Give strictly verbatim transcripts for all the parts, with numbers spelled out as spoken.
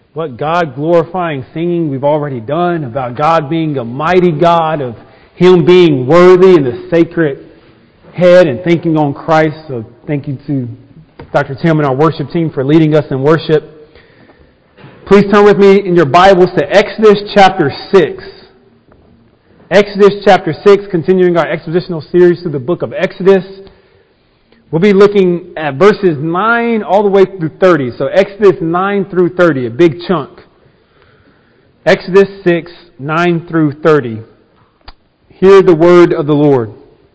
what God glorifying singing we've already done about God being a mighty God, of Him being worthy and the sacred head, and thinking on Christ. So thank you to Doctor Tim and our worship team for leading us in worship. Please turn with me in your Bibles to Exodus chapter six. Exodus chapter six, continuing our expositional series through the book of Exodus. We'll be looking at verses nine all the way through thirty. So Exodus nine through thirty, a big chunk. Exodus six, nine through thirty. Hear the word of the Lord.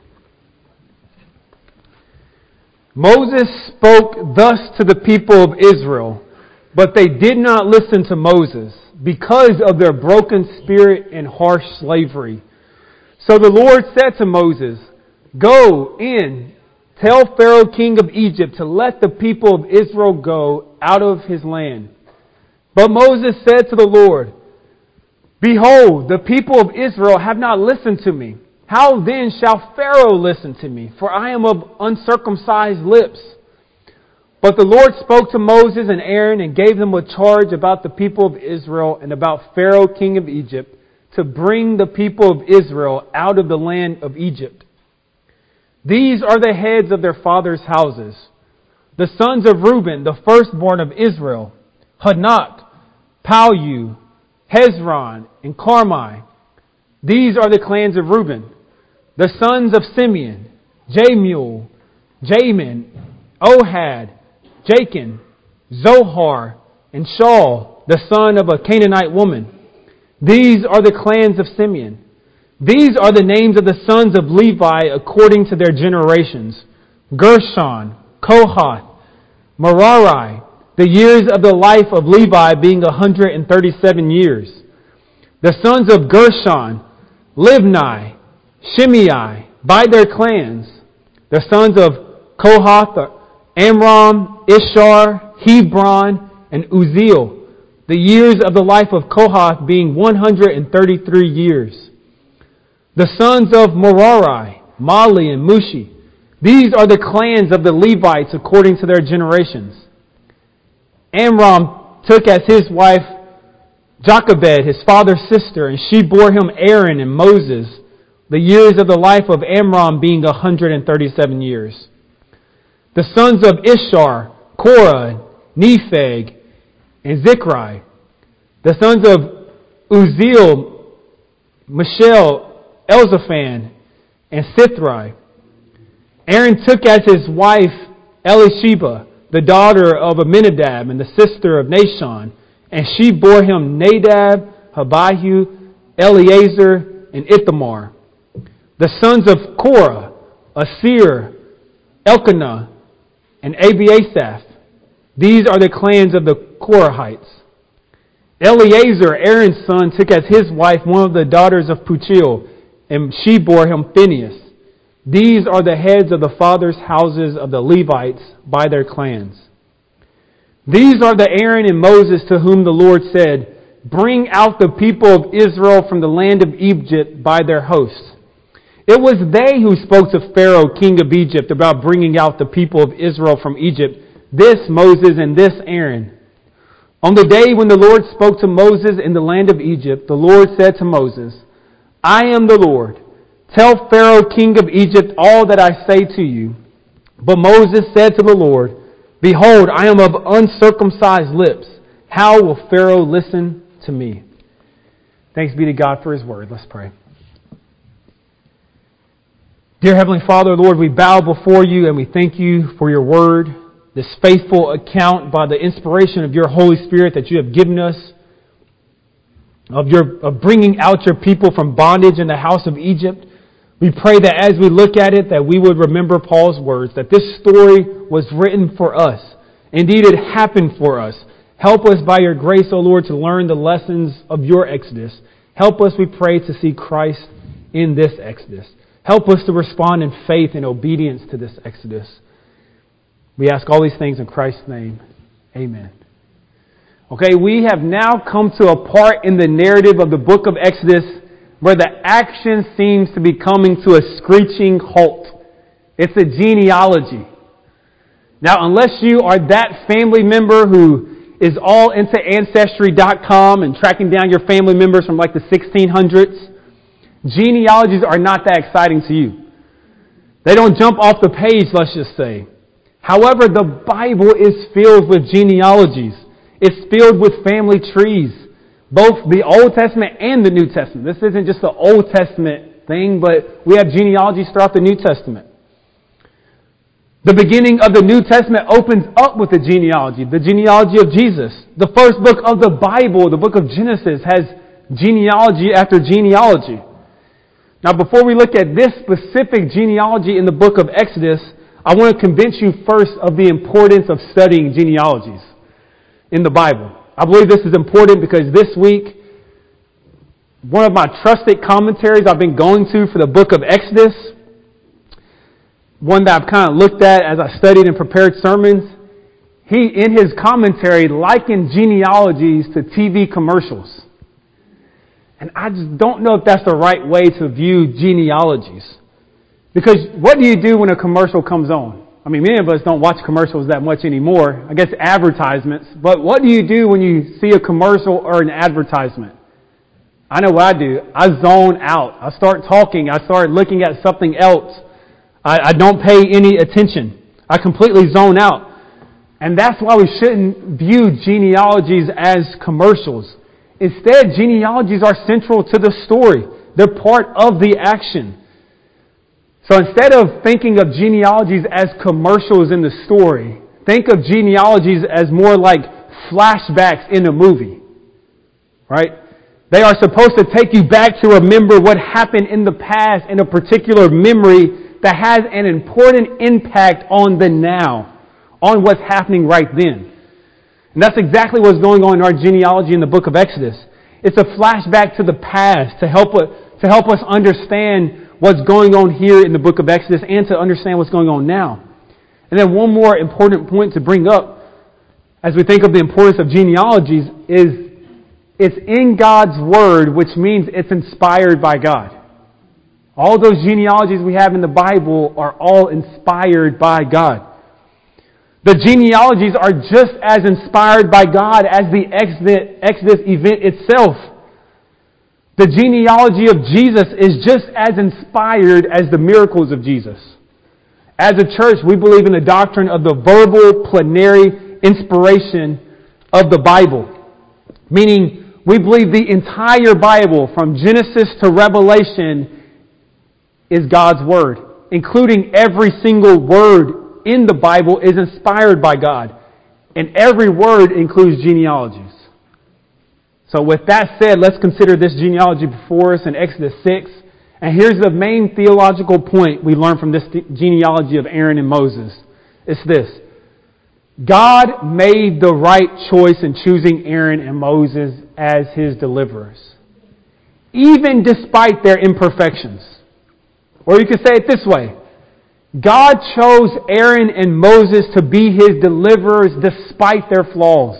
Moses spoke thus to the people of Israel, but they did not listen to Moses because of their broken spirit and harsh slavery. So the Lord said to Moses, "Go in, tell Pharaoh king of Egypt to let the people of Israel go out of his land." But Moses said to the Lord, "Behold, the people of Israel have not listened to me. How then shall Pharaoh listen to me? For I am of uncircumcised lips." But the Lord spoke to Moses and Aaron and gave them a charge about the people of Israel and about Pharaoh king of Egypt, to bring the people of Israel out of the land of Egypt. These are the heads of their fathers' houses. The sons of Reuben, the firstborn of Israel, Hanok, Palu, Hezron, and Carmi. These are the clans of Reuben. The sons of Simeon, Jemuel, Jamin, Ohad, Jachin, Zohar, and Shaul, the son of a Canaanite woman. These are the clans of Simeon. These are the names of the sons of Levi according to their generations: Gershon, Kohath, Merari, the years of the life of Levi being one hundred thirty-seven years. The sons of Gershon, Libni, Shimei, by their clans. The sons of Kohath, Amram, Ishar, Hebron, and Uzziel. The years of the life of Kohath being one hundred thirty-three years. The sons of Merari, Mali, and Mushi. These are the clans of the Levites according to their generations. Amram took as his wife Jochebed, his father's sister, and she bore him Aaron and Moses, the years of the life of Amram being one hundred thirty-seven years. The sons of Ishar, Korah, Nepheg, and Zikri. The sons of Uzziel, Mishael, Elzaphan, and Sithri. Aaron took as his wife Elisheba, the daughter of Aminadab and the sister of Nashon, and she bore him Nadab, Abihu, Eleazar, and Ithamar. The sons of Korah, Asir, Elkanah, and Abiasaph. These are the clans of the Korahites. Eleazar, Aaron's son, took as his wife one of the daughters of Puchiel, and she bore him Phinehas. These are the heads of the fathers' houses of the Levites by their clans. These are the Aaron and Moses to whom the Lord said, "Bring out the people of Israel from the land of Egypt by their hosts." It was they who spoke to Pharaoh, king of Egypt, about bringing out the people of Israel from Egypt, this Moses and this Aaron. On the day when the Lord spoke to Moses in the land of Egypt, the Lord said to Moses, "I am the Lord. Tell Pharaoh, king of Egypt, all that I say to you." But Moses said to the Lord, "Behold, I am of uncircumcised lips. How will Pharaoh listen to me?" Thanks be to God for His word. Let's pray. Dear Heavenly Father, Lord, we bow before you and we thank you for your word, this faithful account by the inspiration of your Holy Spirit that you have given us of your of bringing out your people from bondage in the house of Egypt. We pray that as we look at it, that we would remember Paul's words, that this story was written for us. Indeed, it happened for us. Help us by your grace, O Lord, to learn the lessons of your Exodus. Help us, we pray, to see Christ in this Exodus. Help us to respond in faith and obedience to this Exodus. We ask all these things in Christ's name. Amen. Okay, we have now come to a part in the narrative of the book of Exodus where the action seems to be coming to a screeching halt. It's a genealogy. Now, unless you are that family member who is all into Ancestry dot com and tracking down your family members from like the sixteen hundreds, genealogies are not that exciting to you. They don't jump off the page, let's just say. However, the Bible is filled with genealogies. It's filled with family trees, both the Old Testament and the New Testament. This isn't just the Old Testament thing, but we have genealogies throughout the New Testament. The beginning of the New Testament opens up with the genealogy, the genealogy of Jesus. The first book of the Bible, the book of Genesis, has genealogy after genealogy. Now, before we look at this specific genealogy in the book of Exodus, I want to convince you first of the importance of studying genealogies in the Bible. I believe this is important because this week, one of my trusted commentaries I've been going to for the book of Exodus, one that I've kind of looked at as I studied and prepared sermons, he, in his commentary, likened genealogies to T V commercials. And I just don't know if that's the right way to view genealogies. Because what do you do when a commercial comes on? I mean, many of us don't watch commercials that much anymore. I guess advertisements. But what do you do when you see a commercial or an advertisement? I know what I do. I zone out. I start talking. I start looking at something else. I, I don't pay any attention. I completely zone out. And that's why we shouldn't view genealogies as commercials. Instead, genealogies are central to the story. They're part of the action. So instead of thinking of genealogies as commercials in the story, think of genealogies as more like flashbacks in a movie. Right? They are supposed to take you back to remember what happened in the past in a particular memory that has an important impact on the now, on what's happening right then. And that's exactly what's going on in our genealogy in the book of Exodus. It's a flashback to the past to help us, to help us understand what's going on here in the book of Exodus and to understand what's going on now. And then one more important point to bring up as we think of the importance of genealogies is it's in God's Word, which means it's inspired by God. All those genealogies we have in the Bible are all inspired by God. The genealogies are just as inspired by God as the Exodus, Exodus event itself. The genealogy of Jesus is just as inspired as the miracles of Jesus. As a church, we believe in the doctrine of the verbal, plenary inspiration of the Bible. Meaning, we believe the entire Bible, from Genesis to Revelation, is God's Word. Including every single word in the Bible is inspired by God. And every word includes genealogies. So with that said, let's consider this genealogy before us in Exodus six. And here's the main theological point we learn from this genealogy of Aaron and Moses. It's this. God made the right choice in choosing Aaron and Moses as His deliverers, even despite their imperfections. Or you could say it this way. God chose Aaron and Moses to be His deliverers despite their flaws.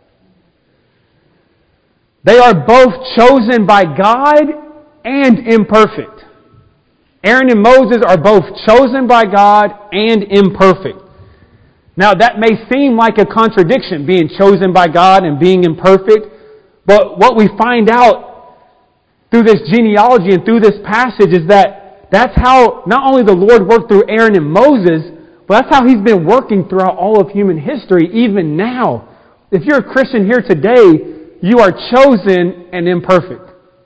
They are both chosen by God and imperfect. Aaron and Moses are both chosen by God and imperfect. Now that may seem like a contradiction, being chosen by God and being imperfect, but what we find out through this genealogy and through this passage is that that's how not only the Lord worked through Aaron and Moses, but that's how He's been working throughout all of human history, even now. If you're a Christian here today, you are chosen and imperfect.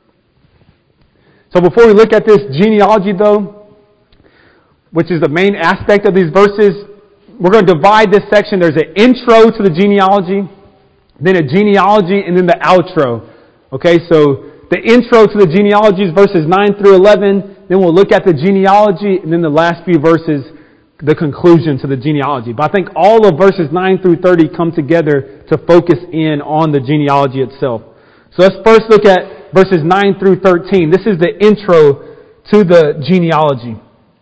So before we look at this genealogy, though, which is the main aspect of these verses, we're going to divide this section. There's an intro to the genealogy, then a genealogy, and then the outro. Okay, so the intro to the genealogy is verses nine through eleven. Then we'll look at the genealogy, and then the last few verses, the conclusion to the genealogy. But I think all of verses nine through thirty come together to focus in on the genealogy itself. So let's first look at verses nine through thirteen. This is the intro to the genealogy.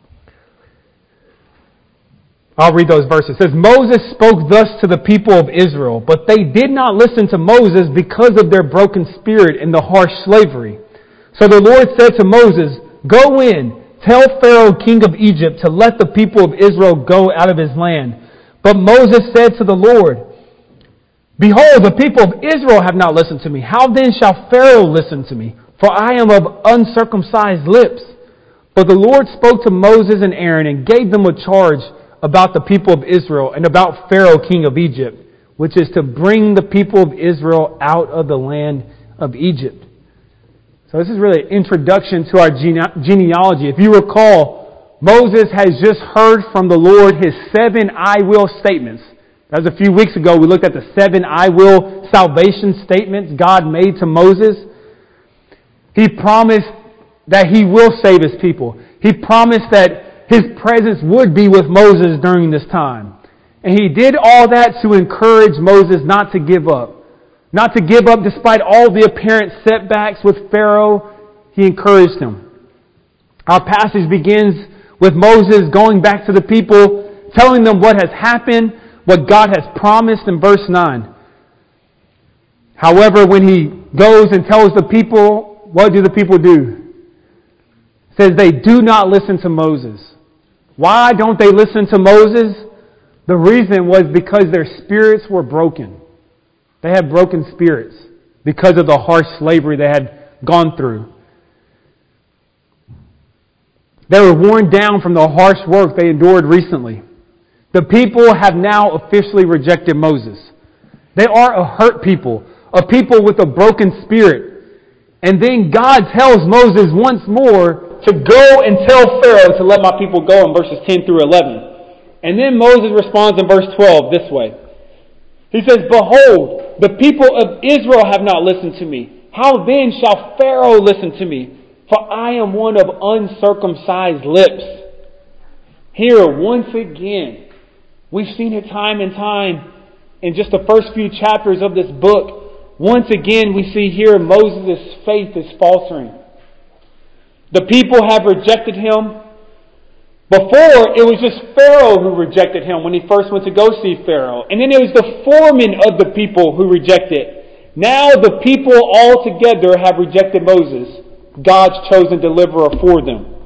I'll read those verses. It says, Moses spoke thus to the people of Israel, but they did not listen to Moses because of their broken spirit and the harsh slavery. So the Lord said to Moses, Go in, tell Pharaoh, king of Egypt, to let the people of Israel go out of his land. But Moses said to the Lord, Behold, the people of Israel have not listened to me. How then shall Pharaoh listen to me? For I am of uncircumcised lips. But the Lord spoke to Moses and Aaron and gave them a charge about the people of Israel and about Pharaoh, king of Egypt, which is to bring the people of Israel out of the land of Egypt. So this is really an introduction to our gene- genealogy. If you recall, Moses has just heard from the Lord his seven I will statements. That was a few weeks ago. We looked at the seven I will salvation statements God made to Moses. He promised that he will save his people. He promised that his presence would be with Moses during this time. And he did all that to encourage Moses not to give up. Not to give up despite all the apparent setbacks with Pharaoh. He encouraged him. Our passage begins with Moses going back to the people, telling them what has happened, what God has promised in verse nine. However, when he goes and tells the people, what do the people do? It says they do not listen to Moses. Why don't they listen to Moses? The reason was because their spirits were broken. They had broken spirits because of the harsh slavery they had gone through. They were worn down from the harsh work they endured recently. The people have now officially rejected Moses. They are a hurt people, a people with a broken spirit. And then God tells Moses once more to go and tell Pharaoh to let my people go in verses ten through eleven. And then Moses responds in verse twelve this way. He says, Behold, the people of Israel have not listened to me. How then shall Pharaoh listen to me? For I am one of uncircumcised lips. Here, once again, we've seen it time and time in just the first few chapters of this book. Once again, we see here Moses' faith is faltering. The people have rejected him. Before, it was just Pharaoh who rejected him when he first went to go see Pharaoh. And then it was the foreman of the people who rejected. Now the people all together have rejected Moses, God's chosen deliverer for them.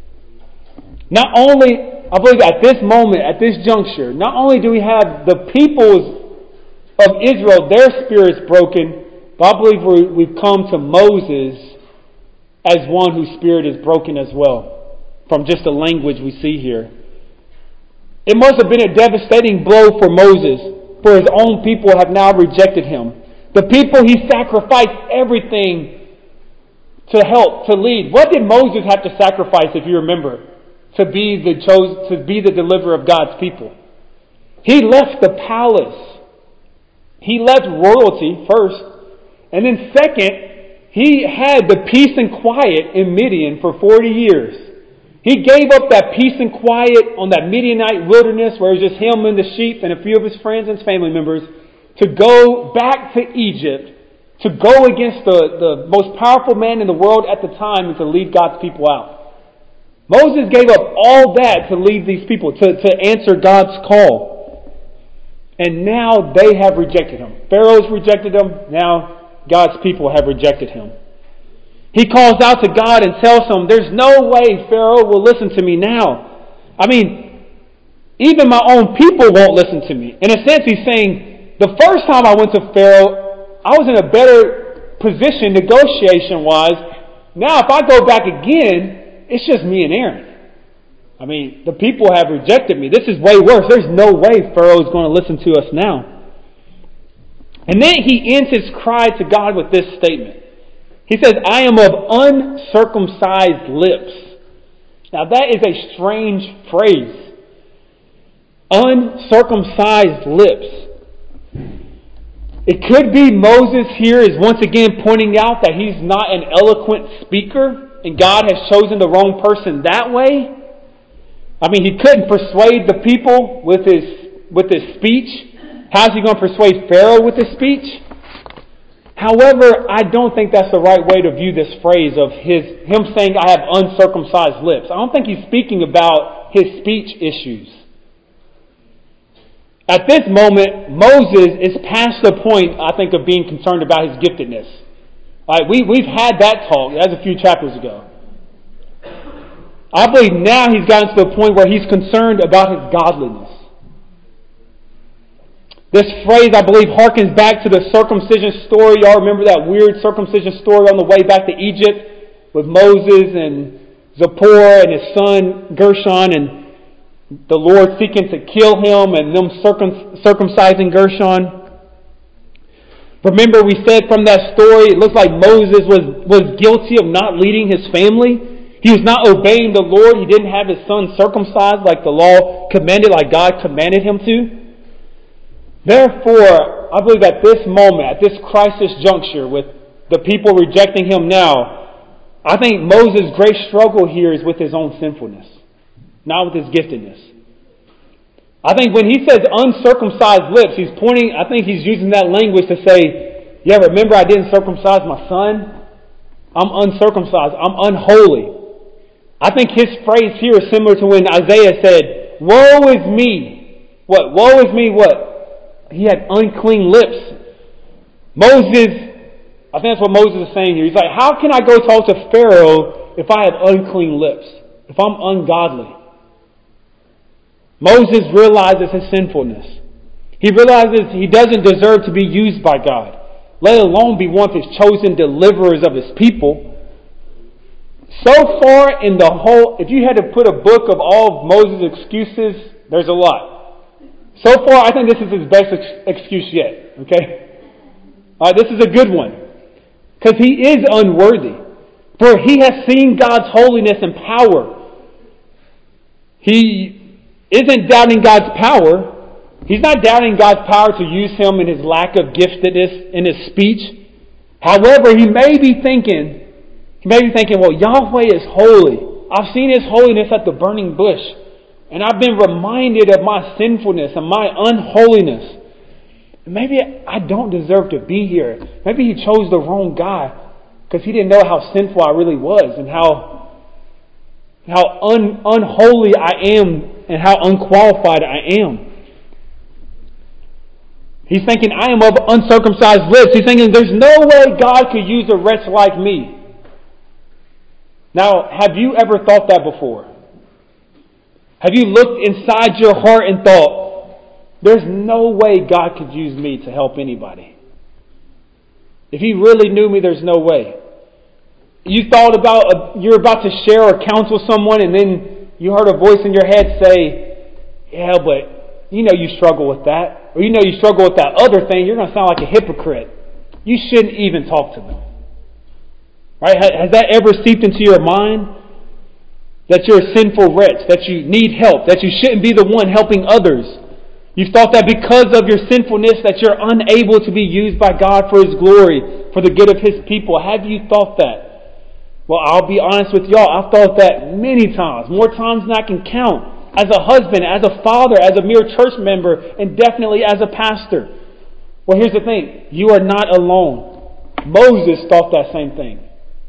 Not only, I believe at this moment, at this juncture, not only do we have the peoples of Israel, their spirits broken, but I believe we've come to Moses as one whose spirit is broken as well. From just the language we see here. It must have been a devastating blow for Moses, for his own people have now rejected him. The people he sacrificed everything to help, to lead. What did Moses have to sacrifice, if you remember, to be the chose, to be the deliverer of God's people? He left the palace. He left royalty first. And then second, he had the peace and quiet in Midian for forty years. He gave up that peace and quiet on that Midianite wilderness where it was just him and the sheep and a few of his friends and family members to go back to Egypt, to go against the, the most powerful man in the world at the time and to lead God's people out. Moses gave up all that to lead these people, to, to answer God's call. And now they have rejected him. Pharaoh's rejected him. Now God's people have rejected him. He calls out to God and tells him, there's no way Pharaoh will listen to me now. I mean, even my own people won't listen to me. In a sense, he's saying, the first time I went to Pharaoh, I was in a better position negotiation-wise. Now, if I go back again, it's just me and Aaron. I mean, the people have rejected me. This is way worse. There's no way Pharaoh is going to listen to us now. And then he ends his cry to God with this statement. He says, I am of uncircumcised lips. Now that is a strange phrase. Uncircumcised lips. It could be Moses here is once again pointing out that he's not an eloquent speaker and God has chosen the wrong person that way. I mean, he couldn't persuade the people with his, with his speech. How's he going to persuade Pharaoh with his speech? However, I don't think that's the right way to view this phrase of his him saying, I have uncircumcised lips. I don't think he's speaking about his speech issues. At this moment, Moses is past the point, I think, of being concerned about his giftedness. All right, we, we've had that talk. That was a few chapters ago. I believe now he's gotten to the point where he's concerned about his godliness. This phrase, I believe, harkens back to the circumcision story. Y'all remember that weird circumcision story on the way back to Egypt with Moses and Zipporah and his son Gershon, and the Lord seeking to kill him and them circum- circumcising Gershon. Remember, we said from that story, it looks like Moses was, was guilty of not leading his family. He was not obeying the Lord. He didn't have his son circumcised like the law commanded, like God commanded him to. Therefore, I believe at this moment, at this crisis juncture with the people rejecting him now, I think Moses' great struggle here is with his own sinfulness, not with his giftedness. I think when he says uncircumcised lips, he's pointing, I think he's using that language to say, yeah, remember I didn't circumcise my son? I'm uncircumcised. I'm unholy. I think his phrase here is similar to when Isaiah said, woe is me. What? Woe is me what? He had unclean lips. Moses, I think that's what Moses is saying here. He's like, how can I go talk to Pharaoh if I have unclean lips? If I'm ungodly? Moses realizes his sinfulness. He realizes he doesn't deserve to be used by God, let alone be one of his chosen deliverers of his people. So far in the whole, if you had to put a book of all of Moses' excuses, there's a lot. So far, I think this is his best ex- excuse yet. Okay? All right, this is a good one. Because he is unworthy. For he has seen God's holiness and power. He isn't doubting God's power. He's not doubting God's power to use him in his lack of giftedness in his speech. However, he may be thinking, he may be thinking, well, Yahweh is holy. I've seen his holiness at the burning bush. And I've been reminded of my sinfulness and my unholiness. Maybe I don't deserve to be here. Maybe he chose the wrong guy because he didn't know how sinful I really was and how how un, unholy I am and how unqualified I am. He's thinking, I am of uncircumcised lips. He's thinking, there's no way God could use a wretch like me. Now, have you ever thought that before? Have you looked inside your heart and thought, there's no way God could use me to help anybody? If He really knew me, there's no way. You thought about, a, you're about to share or counsel someone, and then you heard a voice in your head say, yeah, but you know you struggle with that. Or you know you struggle with that other thing. You're going to sound like a hypocrite. You shouldn't even talk to them. Right? Has that ever seeped into your mind? That you're a sinful wretch, that you need help, that you shouldn't be the one helping others. You've thought that because of your sinfulness that you're unable to be used by God for His glory, for the good of His people. Have you thought that? Well, I'll be honest with y'all. I've thought that many times, more times than I can count. As a husband, as a father, as a mere church member, and definitely as a pastor. Well, here's the thing. You are not alone. Moses thought that same thing.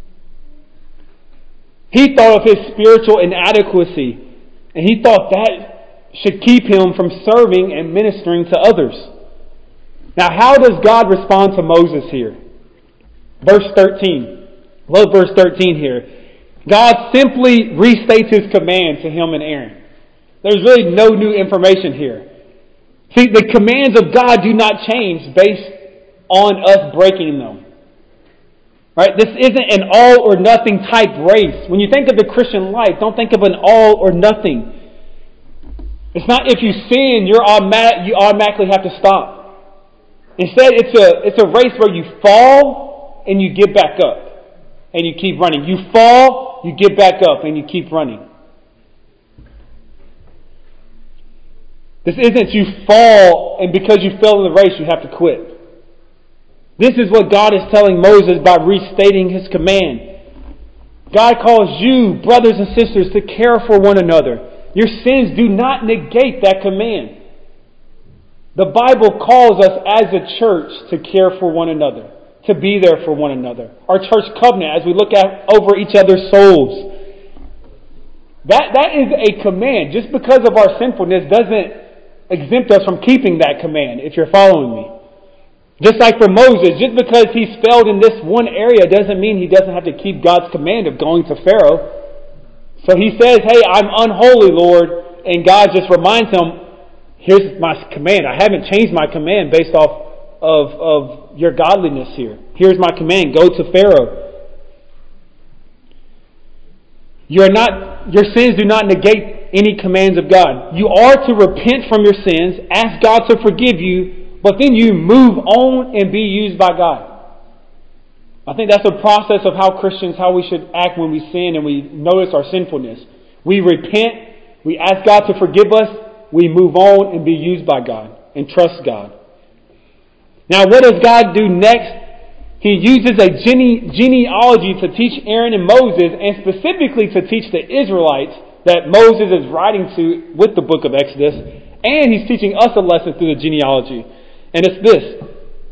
He thought of his spiritual inadequacy, and he thought that should keep him from serving and ministering to others. Now, how does God respond to Moses here? Verse thirteen. Love verse thirteen here. God simply restates His command to him and Aaron. There's really no new information here. See, the commands of God do not change based on us breaking them. Right? This isn't an all or nothing type race. When you think of the Christian life, don't think of an all or nothing. It's not if you sin, you're automatic, you automatically have to stop. Instead, it's a it's a race where you fall and you get back up and you keep running. You fall, you get back up, and you keep running. This isn't you fall and because you fell in the race, you have to quit. This is what God is telling Moses by restating His command. God calls you, brothers and sisters, to care for one another. Your sins do not negate that command. The Bible calls us as a church to care for one another, to be there for one another. Our church covenant, as we look at over each other's souls. That, that is a command. Just because of our sinfulness doesn't exempt us from keeping that command, if you're following me. Just like for Moses, just because he's failed in this one area doesn't mean he doesn't have to keep God's command of going to Pharaoh. So he says, hey, I'm unholy, Lord. And God just reminds him, here's my command. I haven't changed my command based off of, of your godliness here. Here's my command. Go to Pharaoh. You are not, your sins do not negate any commands of God. You are to repent from your sins, ask God to forgive you, but then you move on and be used by God. I think that's the process of how Christians, how we should act when we sin and we notice our sinfulness. We repent, we ask God to forgive us, we move on and be used by God and trust God. Now, what does God do next? He uses a gene- genealogy to teach Aaron and Moses, and specifically to teach the Israelites that Moses is writing to with the book of Exodus, and he's teaching us a lesson through the genealogy. And it's this: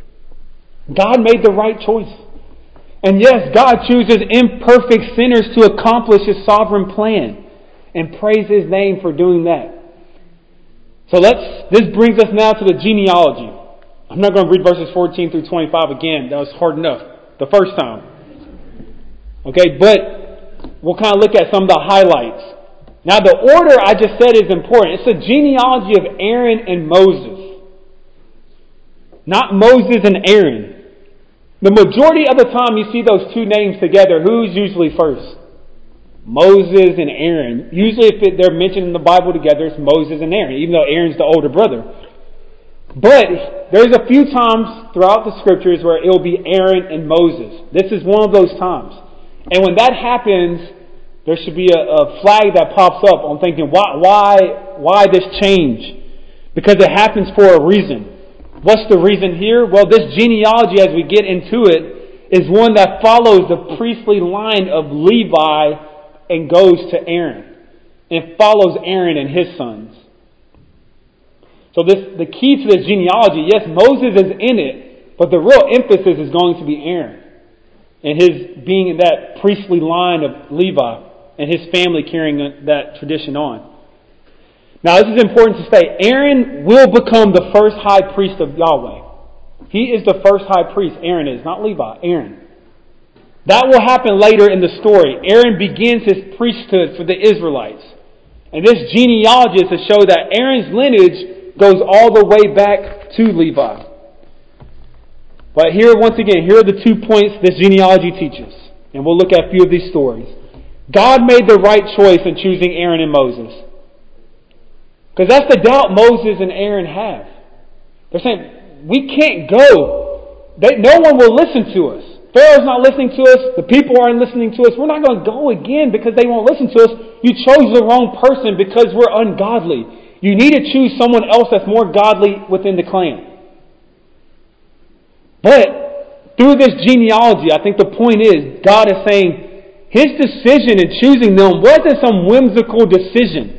God made the right choice. And yes, God chooses imperfect sinners to accomplish His sovereign plan. And praise His name for doing that. So let's, this brings us now to the genealogy. I'm not going to read verses fourteen through twenty-five again. That was hard enough the first time. Okay, but we'll kind of look at some of the highlights. Now the order I just said is important. It's a genealogy of Aaron and Moses. Not Moses and Aaron. The majority of the time you see those two names together, who's usually first? Moses and Aaron. Usually if it, they're mentioned in the Bible together, it's Moses and Aaron, even though Aaron's the older brother. But there's a few times throughout the scriptures where it'll be Aaron and Moses. This is one of those times. And when that happens, there should be a, a flag that pops up on thinking, why, why, why this change? Because it happens for a reason. What's the reason here? Well, this genealogy, as we get into it, is one that follows the priestly line of Levi and goes to Aaron. And follows Aaron and his sons. So this, the key to this genealogy, yes, Moses is in it, but the real emphasis is going to be Aaron. And his being in that priestly line of Levi and his family carrying that tradition on. Now this is important to say. Aaron will become the first high priest of Yahweh. He is the first high priest. Aaron is, not Levi, Aaron. That will happen later in the story. Aaron begins his priesthood for the Israelites. And this genealogy is to show that Aaron's lineage goes all the way back to Levi. But here, once again, here are the two points this genealogy teaches. And we'll look at a few of these stories. God made the right choice in choosing Aaron and Moses. Because that's the doubt Moses and Aaron have. They're saying, we can't go. They, no one will listen to us. Pharaoh's not listening to us. The people aren't listening to us. We're not going to go again because they won't listen to us. You chose the wrong person because we're ungodly. You need to choose someone else that's more godly within the clan. But through this genealogy, I think the point is, God is saying His decision in choosing them wasn't some whimsical decision.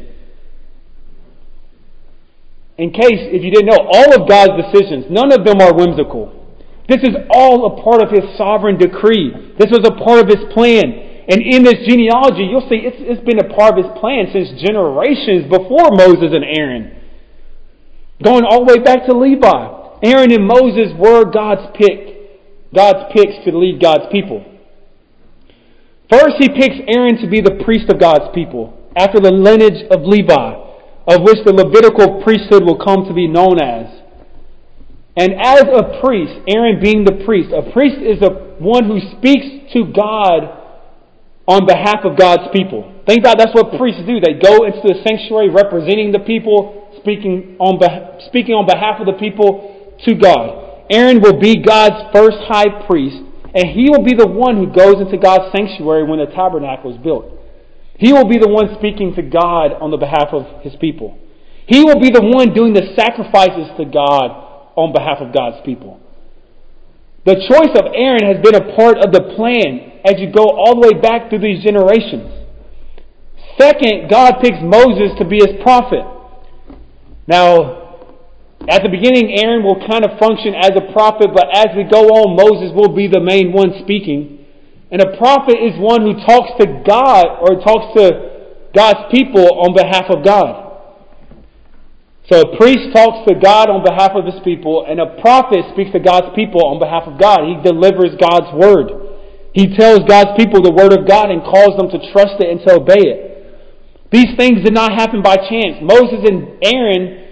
In case, if you didn't know, all of God's decisions, none of them are whimsical. This is all a part of His sovereign decree. This was a part of His plan. And in this genealogy, you'll see it's, it's been a part of His plan since generations before Moses and Aaron. Going all the way back to Levi. Aaron and Moses were God's pick. God's picks to lead God's people. First, He picks Aaron to be the priest of God's people, after the lineage of Levi, of which the Levitical priesthood will come to be known as. And as a priest, Aaron being the priest, a priest is a one who speaks to God on behalf of God's people. Think about that's what priests do. They go into the sanctuary representing the people, speaking on be- speaking on behalf of the people to God. Aaron will be God's first high priest, and he will be the one who goes into God's sanctuary when the tabernacle is built. He will be the one speaking to God on the behalf of His people. He will be the one doing the sacrifices to God on behalf of God's people. The choice of Aaron has been a part of the plan as you go all the way back through these generations. Second, God picks Moses to be His prophet. Now, at the beginning, Aaron will kind of function as a prophet, but as we go on, Moses will be the main one speaking. And a prophet is one who talks to God or talks to God's people on behalf of God. So a priest talks to God on behalf of his people, and a prophet speaks to God's people on behalf of God. He delivers God's word. He tells God's people the word of God and calls them to trust it and to obey it. These things did not happen by chance. Moses and Aaron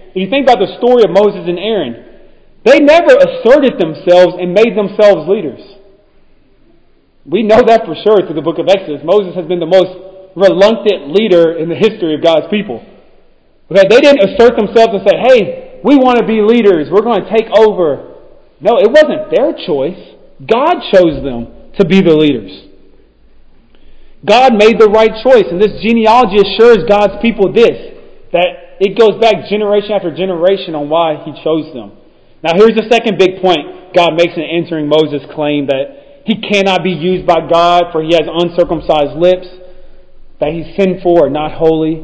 If you think about the story of Moses and Aaron, they never asserted themselves and made themselves leaders. We know that for sure through the book of Exodus. Moses has been the most reluctant leader in the history of God's people. Okay, they didn't assert themselves and say, hey, we want to be leaders. We're going to take over. No, it wasn't their choice. God chose them to be the leaders. God made the right choice. And this genealogy assures God's people this, that it goes back generation after generation on why He chose them. Now here's the second big point God makes in answering Moses' claim that he cannot be used by God for he has uncircumcised lips, that he's sinful or not holy.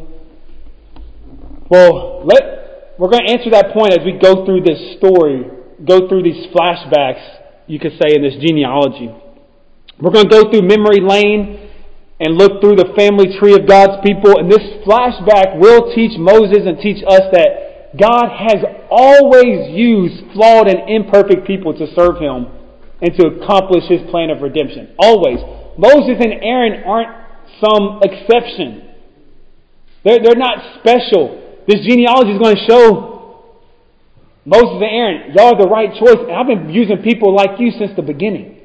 Well, let, we're going to answer that point as we go through this story, go through these flashbacks, you could say, in this genealogy. We're going to go through memory lane and look through the family tree of God's people. And this flashback will teach Moses and teach us that God has always used flawed and imperfect people to serve Him and to accomplish His plan of redemption. Always. Moses and Aaron aren't some exception. They're, they're not special. This genealogy is going to show Moses and Aaron, y'all are the right choice. And I've been using people like you since the beginning.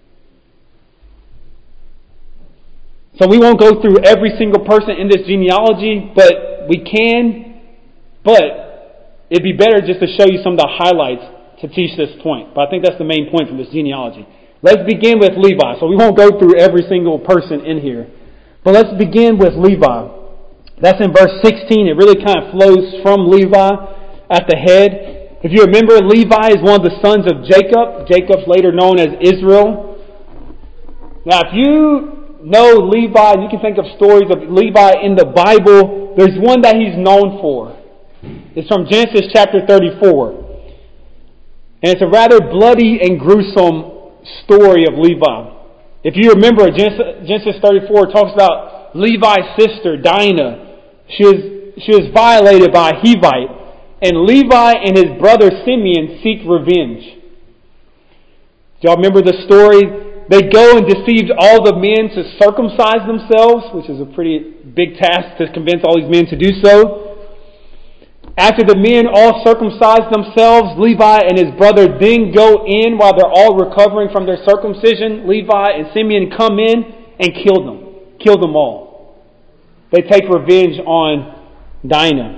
So we won't go through every single person in this genealogy, but we can. But it'd be better just to show you some of the highlights to teach this point. But I think that's the main point from this genealogy. Let's begin with Levi. So we won't go through every single person in here. But let's begin with Levi. That's in verse sixteen. It really kind of flows from Levi at the head. If you remember, Levi is one of the sons of Jacob. Jacob's later known as Israel. Now, if you know Levi, you can think of stories of Levi in the Bible. There's one that he's known for. It's from Genesis chapter thirty-four. And it's a rather bloody and gruesome story of Levi. If you remember, Genesis, Genesis thirty-four talks about Levi's sister, Dinah. She was, she was violated by a Hivite. And Levi and his brother Simeon seek revenge. Do y'all remember the story? They go and deceive all the men to circumcise themselves, which is a pretty big task to convince all these men to do so. After the men all circumcise themselves, Levi and his brother then go in while they're all recovering from their circumcision. Levi and Simeon come in and kill them. Kill them all. They take revenge on Dinah.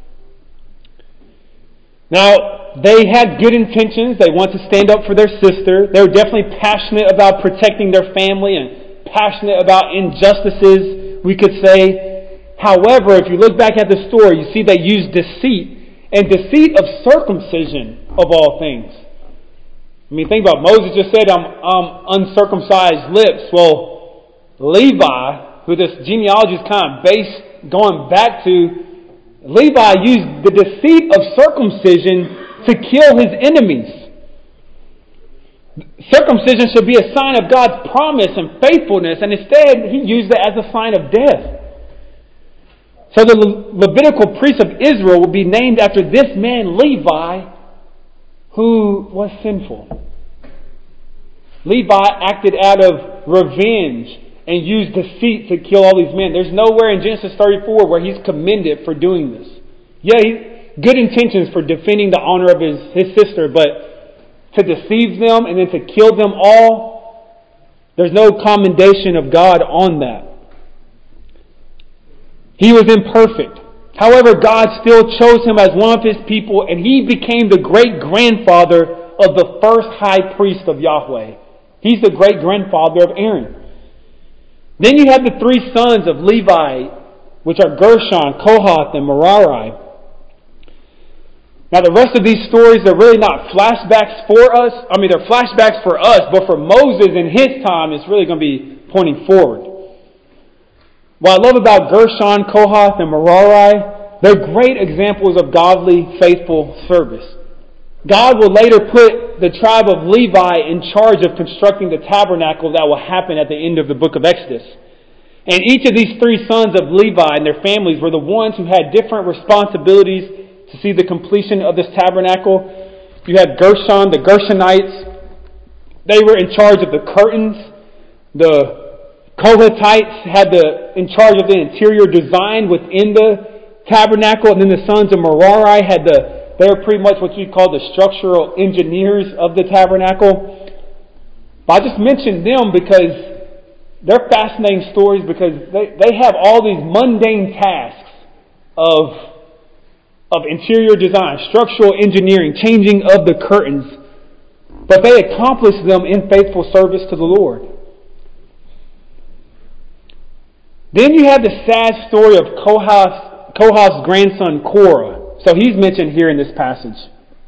Now, they had good intentions. They want to stand up for their sister. They were definitely passionate about protecting their family and passionate about injustices, we could say. However, if you look back at the story, you see they used deceit, and deceit of circumcision, of all things. I mean, think about it. Moses just said, I'm, I'm uncircumcised lips. Well, Levi, who this genealogy is kind of based, going back to, Levi used the deceit of circumcision to kill his enemies. Circumcision should be a sign of God's promise and faithfulness, and instead he used it as a sign of death. So the Le- Levitical priest of Israel will be named after this man, Levi, who was sinful. Levi acted out of revenge and used deceit to kill all these men. There's nowhere in Genesis thirty-four where he's commended for doing this. Yeah, he, good intentions for defending the honor of his, his sister, but to deceive them and then to kill them all, there's no commendation of God on that. He was imperfect. However, God still chose him as one of His people, and he became the great-grandfather of the first high priest of Yahweh. He's the great-grandfather of Aaron. Then you have the three sons of Levi, which are Gershon, Kohath, and Merari. Now, the rest of these stories are really not flashbacks for us. I mean, they're flashbacks for us, but for Moses in his time, it's really going to be pointing forward. What I love about Gershon, Kohath, and Merari, they're great examples of godly, faithful service. God will later put the tribe of Levi in charge of constructing the tabernacle that will happen at the end of the book of Exodus. And each of these three sons of Levi and their families were the ones who had different responsibilities to see the completion of this tabernacle. You had Gershon, the Gershonites. They were in charge of the curtains. The Kohathites had the in charge of the interior design within the tabernacle, and then the sons of Merari had the, they're pretty much what you'd call the structural engineers of the tabernacle. But I just mentioned them because they're fascinating stories because they, they have all these mundane tasks of, of interior design, structural engineering, changing of the curtains. But they accomplish them in faithful service to the Lord. Then you have the sad story of Kohath, Kohath's grandson Korah. So he's mentioned here in this passage.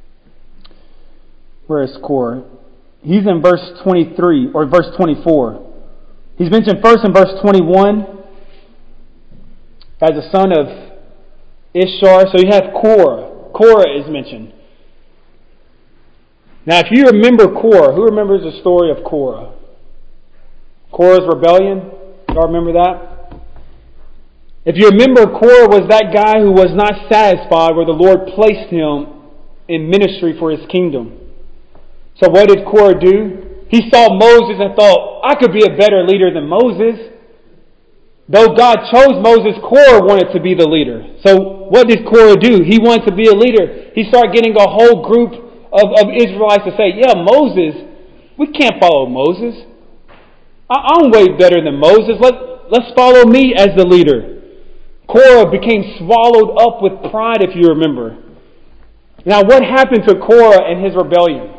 Where is Korah? He's in verse twenty-three or verse twenty-four. He's mentioned first in verse twenty-one as a son of Ishar. So you have Korah. Korah is mentioned. Now, if you remember Korah, who remembers the story of Korah? Korah's rebellion. Y'all remember that? If you remember, Korah was that guy who was not satisfied where the Lord placed him in ministry for His kingdom. So what did Korah do? He saw Moses and thought, I could be a better leader than Moses. Though God chose Moses, Korah wanted to be the leader. So what did Korah do? He wanted to be a leader. He started getting a whole group of, of Israelites to say, yeah, Moses, we can't follow Moses. I, I'm way better than Moses. Let, let's follow me as the leader. Korah became swallowed up with pride, if you remember. Now, what happened to Korah and his rebellion?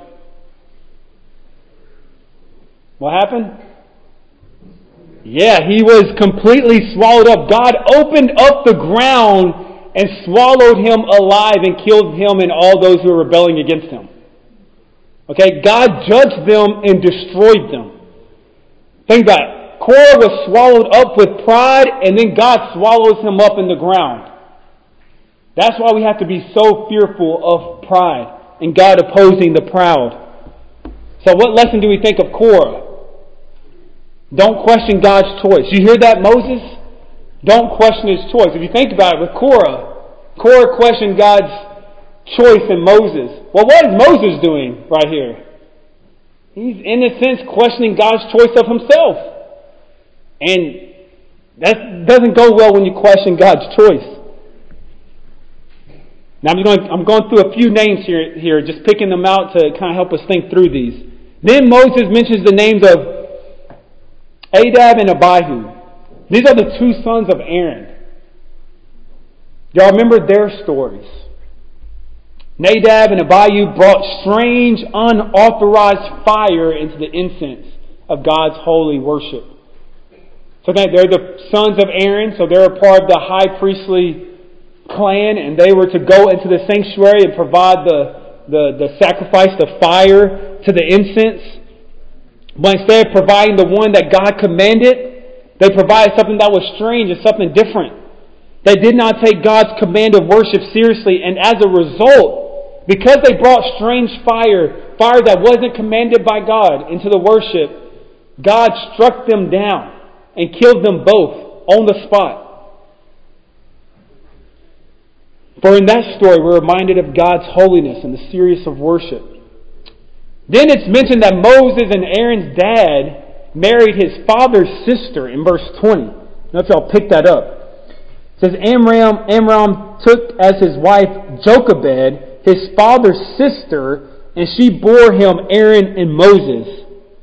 What happened? Yeah, he was completely swallowed up. God opened up the ground and swallowed him alive and killed him and all those who were rebelling against him. Okay, God judged them and destroyed them. Think about it. Korah was swallowed up with pride, and then God swallows him up in the ground. That's why we have to be so fearful of pride and God opposing the proud. So what lesson do we think of Korah? Don't question God's choice. You hear that, Moses? Don't question His choice. If you think about it with Korah, Korah questioned God's choice in Moses. Well, what is Moses doing right here? He's, in a sense, questioning God's choice of himself. And that doesn't go well when you question God's choice. Now I'm going, I'm going through a few names here, here, just picking them out to kind of help us think through these. Then Moses mentions the names of Nadab and Abihu. These are the two sons of Aaron. Y'all remember their stories. Nadab and Abihu brought strange, unauthorized fire into the incense of God's holy worship. So they're the sons of Aaron, so they're a part of the high priestly clan, and they were to go into the sanctuary and provide the, the, the sacrifice, the fire to the incense. But instead of providing the one that God commanded, they provided something that was strange and something different. They did not take God's command of worship seriously, and as a result, because they brought strange fire, fire that wasn't commanded by God, into the worship, God struck them down and killed them both on the spot. For in that story, we're reminded of God's holiness and the seriousness of worship. Then it's mentioned that Moses and Aaron's dad married his father's sister in verse twenty. I don't know if y'all pick that up. It says, Amram, Amram took as his wife Jochebed, his father's sister, and she bore him Aaron and Moses.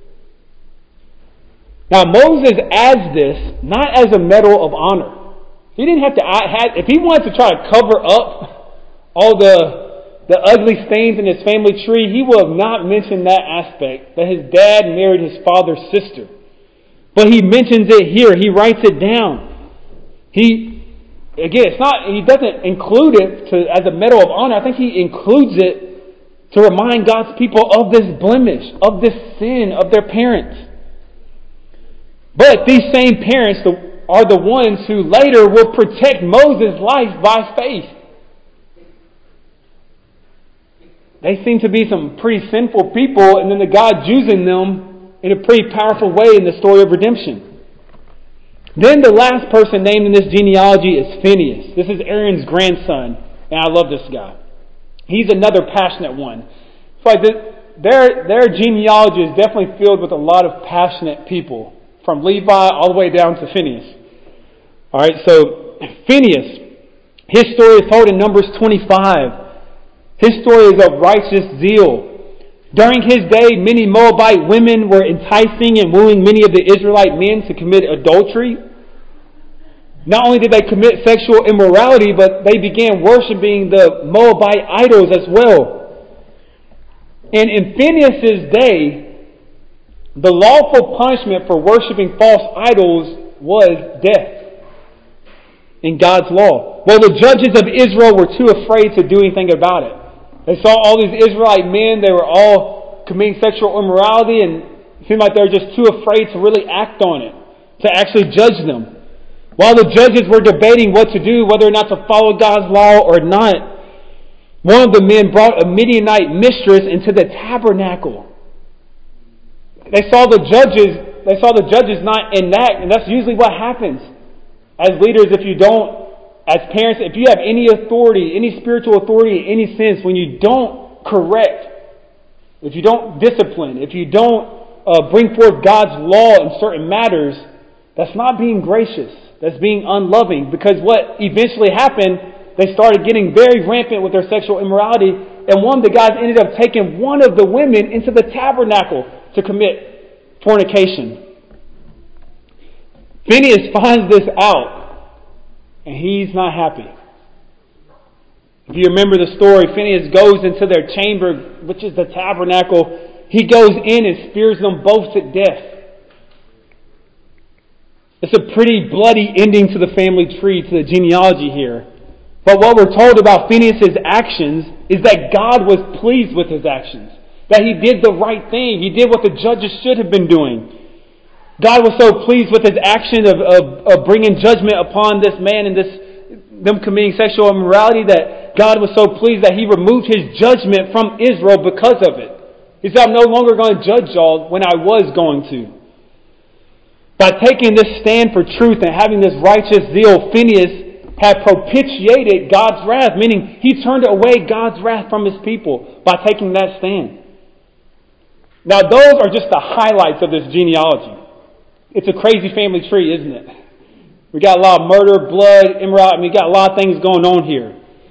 Now Moses adds this not as a medal of honor. He didn't have to add, if he wanted to try to cover up all the the ugly stains in his family tree, he would have not mentioned that aspect, that his dad married his father's sister. But he mentions it here. He writes it down. He, again, it's not, he doesn't include it to, as a medal of honor. I think he includes it to remind God's people of this blemish, of this sin of their parents. But these same parents are the ones who later will protect Moses' life by faith. They seem to be some pretty sinful people, and then the God using them in a pretty powerful way in the story of redemption. Then the last person named in this genealogy is Phinehas. This is Aaron's grandson, and I love this guy. He's another passionate one. So like their, their genealogy is definitely filled with a lot of passionate people, from Levi all the way down to Phinehas. All right, so Phinehas, His story is told in Numbers twenty-five. His story is of righteous zeal. During his day, many Moabite women were enticing and wooing many of the Israelite men to commit adultery. Not only did they commit sexual immorality, but they began worshiping the Moabite idols as well. And in Phinehas' day, the lawful punishment for worshiping false idols was death in God's law. Well, the judges of Israel were too afraid to do anything about it. They saw all these Israelite men, they were all committing sexual immorality, and it seemed like they were just too afraid to really act on it, to actually judge them. While the judges were debating what to do, whether or not to follow God's law or not, one of the men brought a Midianite mistress into the tabernacle. They saw the judges, they saw the judges not enact, and that's usually what happens. As leaders, if you don't, as parents, if you have any authority, any spiritual authority in any sense, when you don't correct, if you don't discipline, if you don't uh, bring forth God's law in certain matters, that's not being gracious. That's being unloving. Because what eventually happened, they started getting very rampant with their sexual immorality. And one of the guys ended up taking one of the women into the tabernacle to commit fornication. Phinehas finds this out, and he's not happy. If you remember the story, Phinehas goes into their chamber, which is the tabernacle. He goes in and spears them both to death. It's a pretty bloody ending to the family tree, to the genealogy here. But what we're told about Phinehas' actions is that God was pleased with his actions. That he did the right thing. He did what the judges should have been doing. God was so pleased with his action of, of, of bringing judgment upon this man and this them committing sexual immorality that God was so pleased that he removed his judgment from Israel because of it. He said, I'm no longer going to judge y'all when I was going to. By taking this stand for truth and having this righteous zeal, Phinehas had propitiated God's wrath, meaning he turned away God's wrath from his people by taking that stand. Now, those are just the highlights of this genealogy. It's a crazy family tree, isn't it? We got a lot of murder, blood, immorality. I mean, we got a lot of things going on here.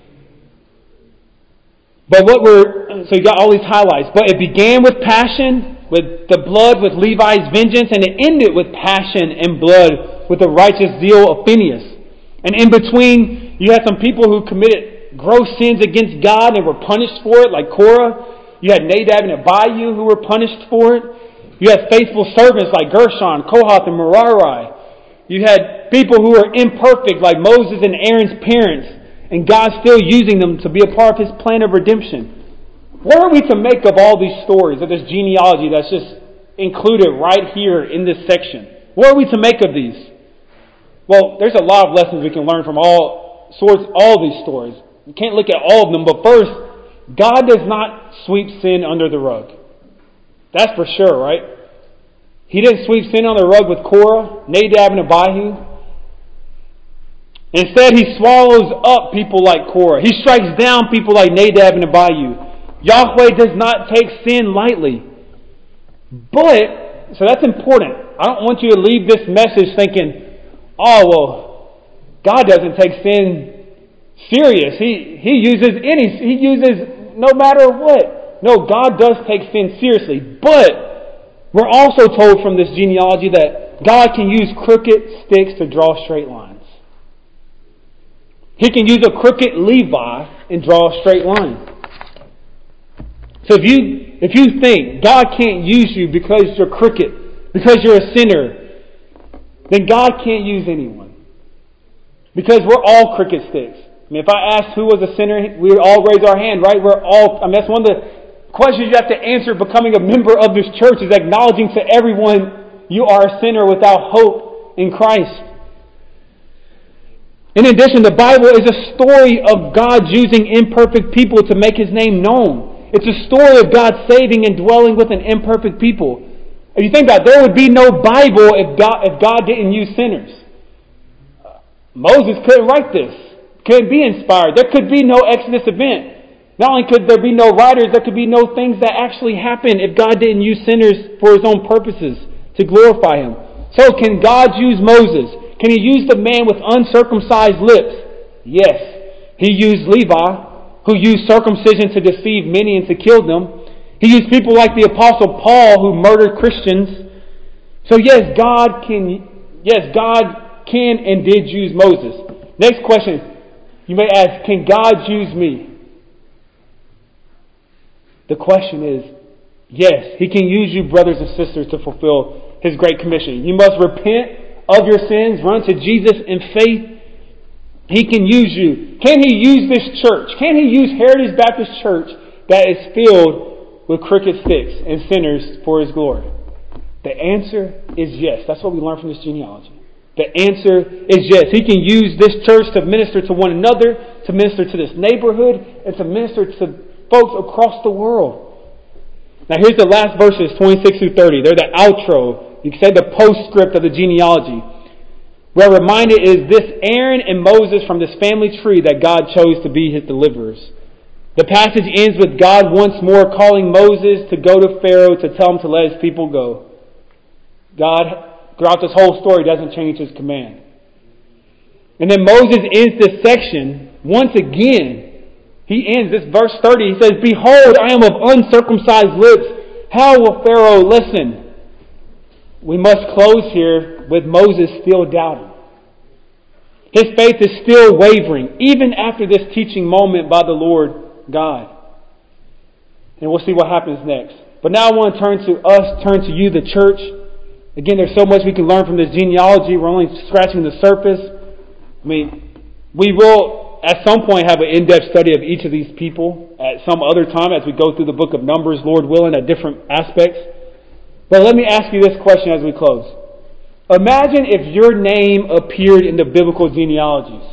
But what we're, so you got all these highlights. But it began with passion, with the blood, with Levi's vengeance, and it ended with passion and blood with the righteous zeal of Phinehas. And in between, you had some people who committed gross sins against God and were punished for it, like Korah. You had Nadab and Abihu who were punished for it. You had faithful servants like Gershon, Kohath, and Merari. You had people who were imperfect like Moses and Aaron's parents, and God still using them to be a part of his plan of redemption. What are we to make of all these stories, of this genealogy that's just included right here in this section? What are we to make of these? Well, there's a lot of lessons we can learn from all sorts, all these stories. We can't look at all of them, but first, God does not sweep sin under the rug. That's for sure, right? He didn't sweep sin under the rug with Korah, Nadab, and Abihu. Instead, he swallows up people like Korah. He strikes down people like Nadab and Abihu. Yahweh does not take sin lightly. But, so that's important. I don't want you to leave this message thinking, oh, well, God doesn't take sin serious. He He uses any, He uses no matter what. No, God does take sin seriously. But we're also told from this genealogy that God can use crooked sticks to draw straight lines. He can use a crooked Levi and draw a straight line. So if you if you think God can't use you because you're crooked, because you're a sinner, then God can't use anyone. Because we're all crooked sticks. I mean, if I asked who was a sinner, we would all raise our hand, right? We're all, I mean, that's one of the questions you have to answer becoming a member of this church, is acknowledging to everyone you are a sinner without hope in Christ. In addition, the Bible is a story of God using imperfect people to make His name known. It's a story of God saving and dwelling with an imperfect people. If you think about it, there would be no Bible if God, if God didn't use sinners. Moses couldn't write this. Couldn't be inspired. There could be no Exodus event. Not only could there be no writers, there could be no things that actually happen if God didn't use sinners for His own purposes to glorify Him. So can God use Moses? Can He use the man with uncircumcised lips? Yes. He used Levi, who used circumcision to deceive many and to kill them. He used people like the Apostle Paul, who murdered Christians. So yes, God can, yes, God can and did use Moses. Next question, you may ask, can God use me? The question is, yes, He can use you, brothers and sisters, to fulfill His great commission. You must repent of your sins, run to Jesus in faith. He can use you. Can He use this church? Can He use Heritage Baptist Church that is filled with crooked sticks and sinners for His glory? The answer is yes. That's what we learn from this genealogy. The answer is yes. He can use this church to minister to one another, to minister to this neighborhood, and to minister to folks across the world. Now here's the last verses, twenty-six through thirty. They're the outro. You can say the postscript of the genealogy. We're reminded is this Aaron and Moses from this family tree that God chose to be His deliverers. The passage ends with God once more calling Moses to go to Pharaoh to tell him to let his people go. God, throughout this whole story, doesn't change His command. And then Moses ends this section once again. He ends this verse thirty. He says, "Behold, I am of uncircumcised lips. How will Pharaoh listen?" We must close here with Moses still doubting. His faith is still wavering, even after this teaching moment by the Lord God. And we'll see what happens next. But now I want to turn to us, turn to you, the church. Again, there's so much we can learn from this genealogy. We're only scratching the surface. I mean, we will at some point have an in-depth study of each of these people at some other time as we go through the book of Numbers, Lord willing, at different aspects. But let me ask you this question as we close. Imagine if your name appeared in the biblical genealogies.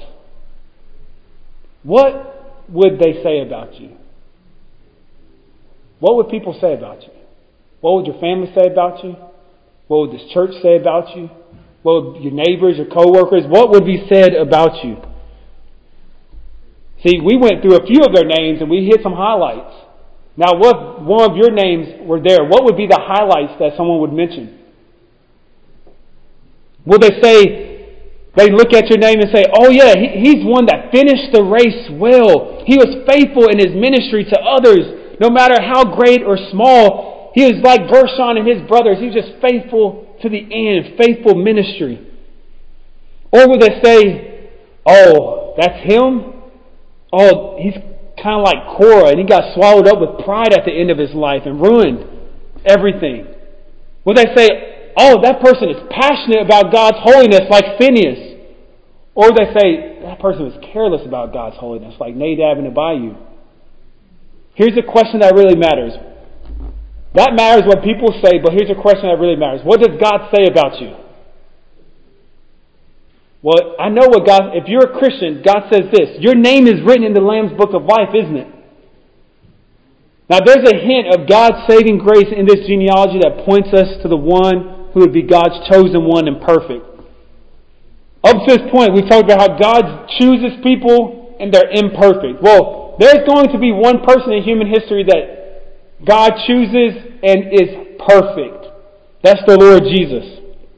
What would they say about you? What would people say about you? What would your family say about you? What would this church say about you? What would your neighbors, your co-workers, what would be said about you? See, we went through a few of their names and we hit some highlights. Now, what one of your names were there, what would be the highlights that someone would mention? Will they say, they look at your name and say, oh yeah, he, he's one that finished the race well. He was faithful in his ministry to others, no matter how great or small. He was like Gershon and his brothers. He was just faithful to the end, faithful ministry. Or will they say, oh, that's him? Oh, he's kind of like Korah, and he got swallowed up with pride at the end of his life and ruined everything. Will they say, oh, that person is passionate about God's holiness like Phineas? Or will they say, that person is careless about God's holiness like Nadab and Abihu? Here's a question that really matters. That matters what people say, but here's a question that really matters. What does God say about you? Well, I know what God, if you're a Christian, God says this. Your name is written in the Lamb's Book of Life, isn't it? Now there's a hint of God's saving grace in this genealogy that points us to the one who would be God's chosen one and perfect. Up to this point, we've talked about how God chooses people and they're imperfect. Well, there's going to be one person in human history that God chooses and is perfect. That's the Lord Jesus.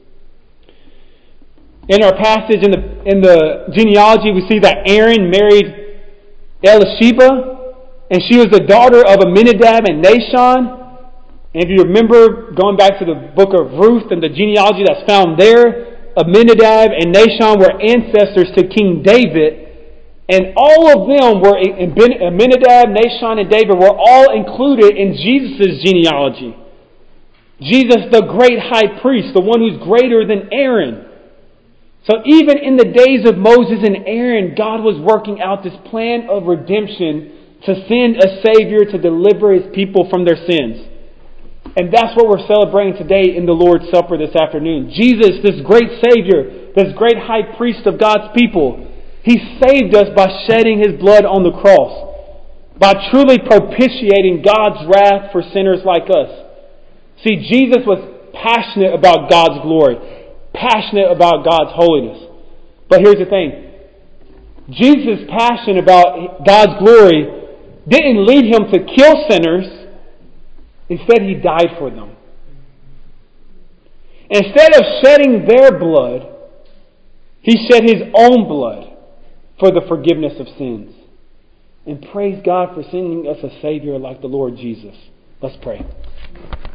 In our passage in the in the genealogy, we see that Aaron married Elisheba, and she was the daughter of Aminadab and Nahshon. And if you remember, going back to the book of Ruth and the genealogy that's found there, Aminadab and Nahshon were ancestors to King David, and all of them were Aminadab, Nahshon, and David were all included in Jesus' genealogy. Jesus, the great high priest, the one who's greater than Aaron. So even in the days of Moses and Aaron, God was working out this plan of redemption to send a Savior to deliver His people from their sins. And that's what we're celebrating today in the Lord's Supper this afternoon. Jesus, this great Savior, this great high priest of God's people, He saved us by shedding His blood on the cross, by truly propitiating God's wrath for sinners like us. See, Jesus was passionate about God's glory, passionate about God's holiness. But here's the thing. Jesus' passion about God's glory didn't lead Him to kill sinners. Instead, He died for them. Instead of shedding their blood, He shed His own blood. for the forgiveness of sins. And praise God for sending us a Savior like the Lord Jesus. Let's pray.